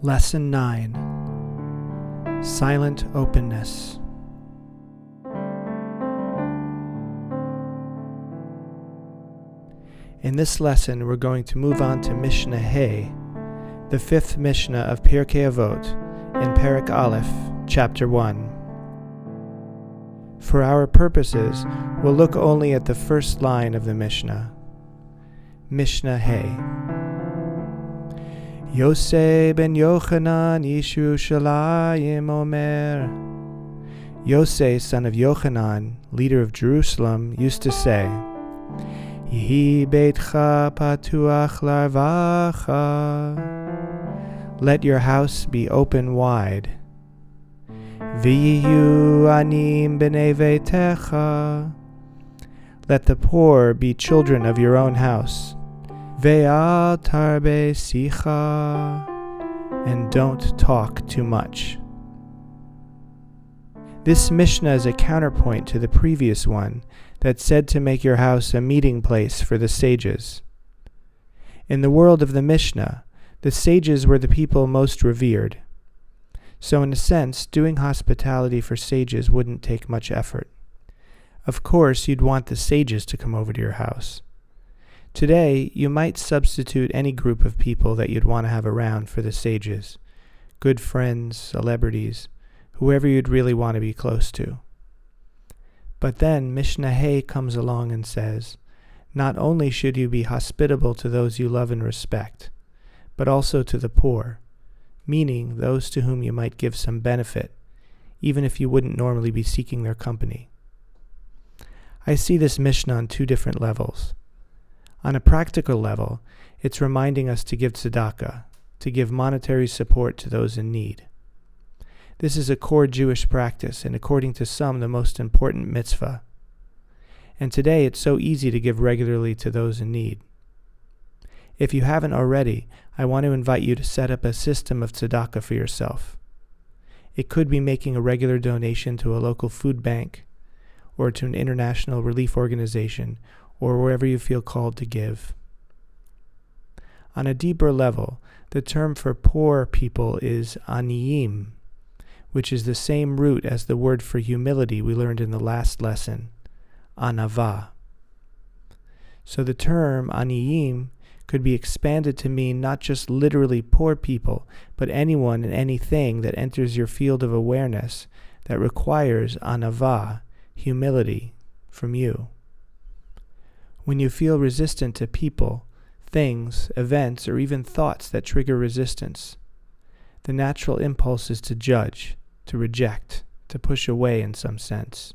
Lesson 9. Silent Openness. In this lesson, we're going to move on to Mishnah Hey, the fifth Mishnah of Pirkei Avot, in Perek Aleph, Chapter 1. For our purposes, we'll look only at the first line of the Mishnah. Mishnah Hey. Yosei ben Yochanan ish Yerushalayim omer. Yosei, son of Yochanan, leader of Jerusalem, used to say, Yehi beitcha patuach larvacha. Let your house be open wide. V'yiyu anim b'nei veitecha. Let the poor be children of your own house. Ve'al tarbe sicha. And don't talk too much. This Mishnah is a counterpoint to the previous one that said to make your house a meeting place for the sages. In the world of the Mishnah, the sages were the people most revered. So in a sense, doing hospitality for sages wouldn't take much effort. Of course, you'd want the sages to come over to your house. Today, you might substitute any group of people that you'd want to have around for the sages. Good friends, celebrities, whoever you'd really want to be close to. But then Mishnah Hey comes along and says, not only should you be hospitable to those you love and respect, but also to the poor, meaning those to whom you might give some benefit, even if you wouldn't normally be seeking their company. I see this Mishnah on two different levels. On a practical level, it's reminding us to give tzedakah, to give monetary support to those in need. This is a core Jewish practice, and according to some, the most important mitzvah. And today, it's so easy to give regularly to those in need. If you haven't already, I want to invite you to set up a system of tzedakah for yourself. It could be making a regular donation to a local food bank, or to an international relief organization, or wherever you feel called to give. On a deeper level, the term for poor people is aniyim, which is the same root as the word for humility we learned in the last lesson, anava. So the term aniyim could be expanded to mean not just literally poor people, but anyone and anything that enters your field of awareness that requires anava, humility, from you. When you feel resistant to people, things, events, or even thoughts that trigger resistance, the natural impulse is to judge, to reject, to push away in some sense.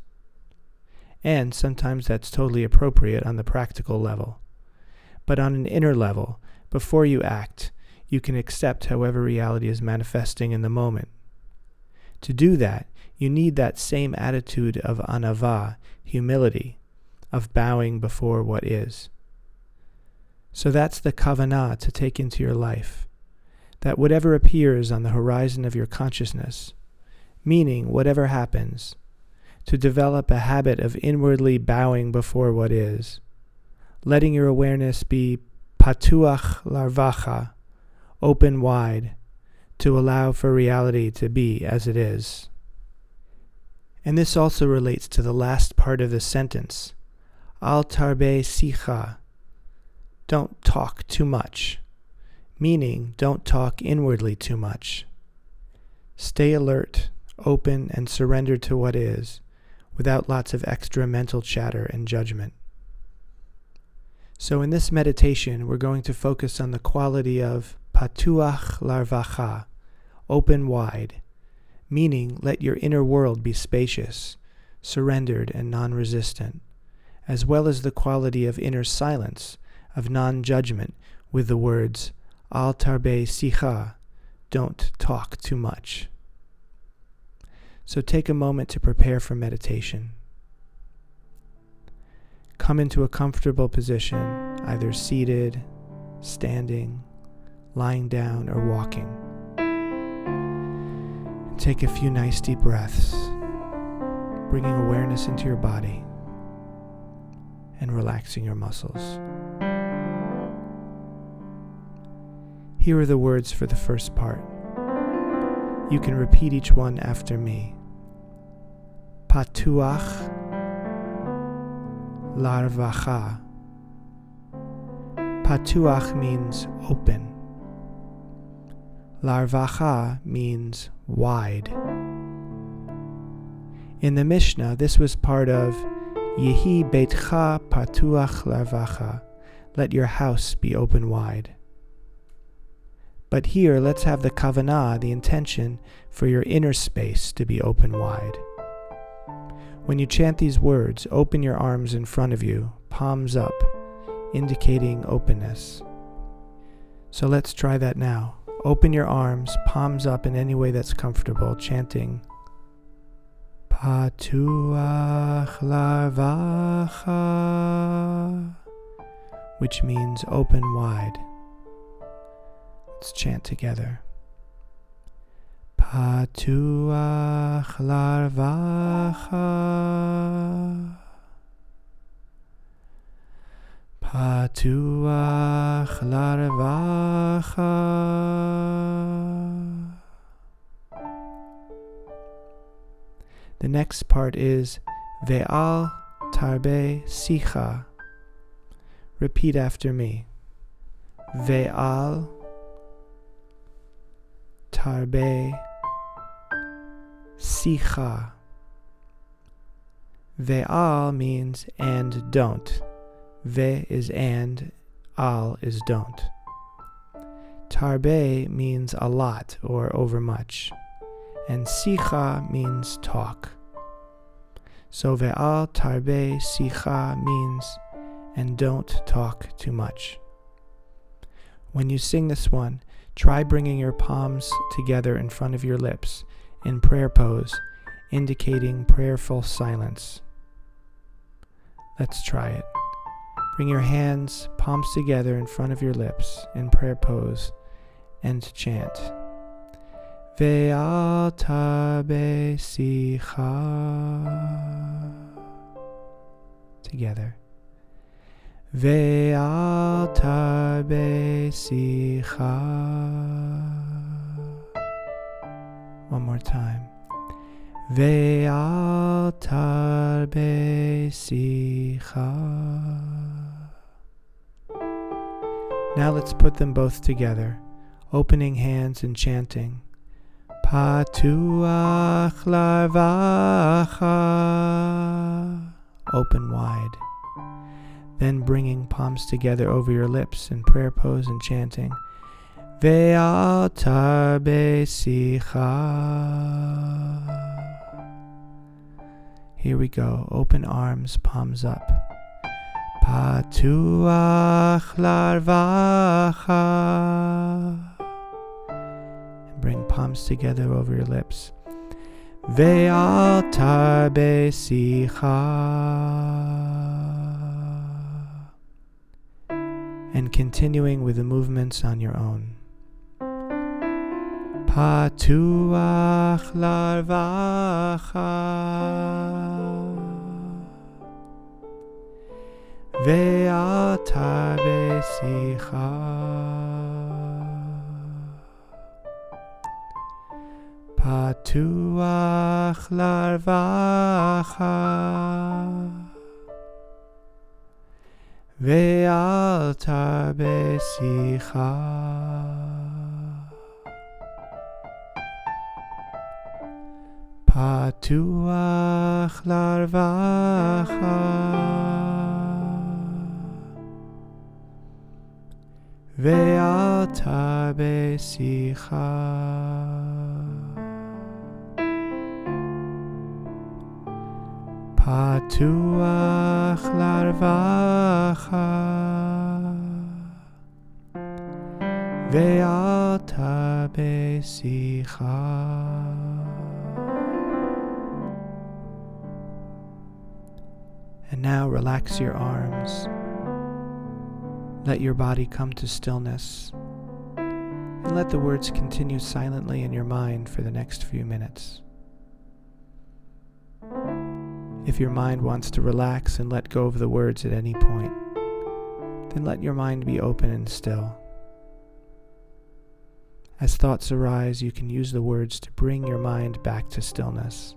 And sometimes that's totally appropriate on the practical level. But on an inner level, before you act, you can accept however reality is manifesting in the moment. To do that, you need that same attitude of anava, humility, of bowing before what is. So that's the kavanah to take into your life, that whatever appears on the horizon of your consciousness, meaning whatever happens, to develop a habit of inwardly bowing before what is, letting your awareness be patuach larvacha, open wide, to allow for reality to be as it is. And this also relates to the last part of the sentence, al tarbe sicha, don't talk too much, meaning don't talk inwardly too much. Stay alert, open, and surrendered to what is, without lots of extra mental chatter and judgment. So in this meditation, we're going to focus on the quality of patuach larvacha, open wide, meaning let your inner world be spacious, surrendered, and non-resistant, as well as the quality of inner silence, of non-judgment, with the words al tarbe sicha, don't talk too much. So take a moment to prepare for meditation. Come into a comfortable position, either seated, standing, lying down, or walking. Take a few nice deep breaths, bringing awareness into your body and relaxing your muscles. Here are the words for the first part. You can repeat each one after me. Patuach larvacha. Patuach means open. Larvacha means wide. In the Mishnah, this was part of Yehi beitcha patuach larvacha. Let your house be open wide. But here, let's have the kavanah, the intention for your inner space to be open wide. When you chant these words, open your arms in front of you, palms up, indicating openness. So let's try that now. Open your arms, palms up in any way that's comfortable, chanting Patuach larvacha, which means open wide. Let's chant together. Patuach larvacha, Patuach larvacha. The next part is Ve'al tarbe sicha. Repeat after me. Ve'al tarbe sicha. Ve'al means and don't. Ve is and, al is don't. Tarbe means a lot or overmuch. And sicha means talk. So ve'al tarbe sicha means and don't talk too much. When you sing this one, try bringing your palms together in front of your lips in prayer pose, indicating prayerful silence. Let's try it. Bring your hands, palms together in front of your lips in prayer pose and chant. Ve'al tarbe sicha. Together. Ve'al tarbe sicha. One more time. Ve'al tarbe sicha. Now let's put them both together, opening hands and chanting. Patuach larvacha. Open wide. Then bringing palms together over your lips in prayer pose and chanting. Ve'al tarbe sicha. Here we go. Open arms, palms up. Patuach larvacha. Bring palms together over your lips. Ve'al tarbe sicha. And continuing with the movements on your own. Patuach larvacha. Ve'al tarbe sicha. Patuach larvacha. Ve'al tarbe sicha. Patuach larvacha. Ve'al tarbe sicha. Patuach larvacha. Ve'al tarbe sicha. And now relax your arms. Let your body come to stillness. And let the words continue silently in your mind for the next few minutes. If your mind wants to relax and let go of the words at any point, then let your mind be open and still. As thoughts arise, you can use the words to bring your mind back to stillness.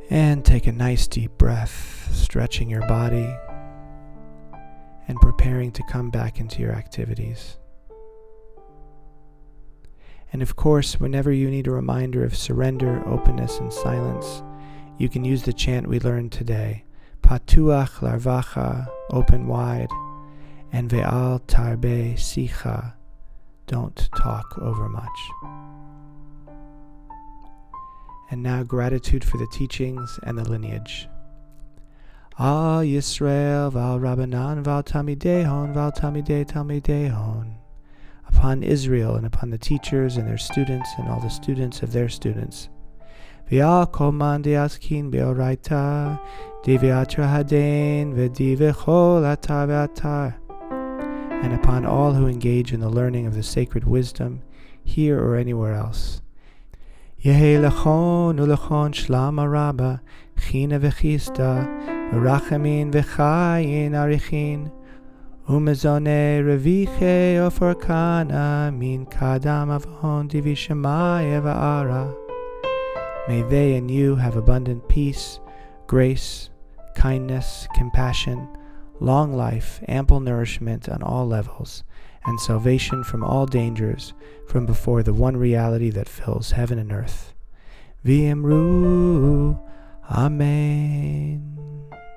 And take a nice deep breath, stretching your body and preparing to come back into your activities. And of course, whenever you need a reminder of surrender, openness, and silence, you can use the chant we learned today, Patuach larvacha, open wide, and Ve'al tarbe sicha, don't talk over much. And now gratitude for the teachings and the lineage. Al Yisrael val Rabbanan val Tamidehon val Tamidei Talmidehon. Upon Israel and upon the teachers and their students and all the students of their students. V'al kol man de'askin be'oraita de've'atra hadein ve'divechol atar ve'atar. And upon all who engage in the learning of the sacred wisdom, here or anywhere else. Yehi lechon ulechon shlama rabba, china v'chista, v'rachamin v'chayin arichin, umezone reviche oforkana min kadam avon divishamaya v'ara. May they and you have abundant peace, grace, kindness, compassion, long life, ample nourishment on all levels, and salvation from all dangers from before the one reality that fills heaven and earth. V'imru, Amen.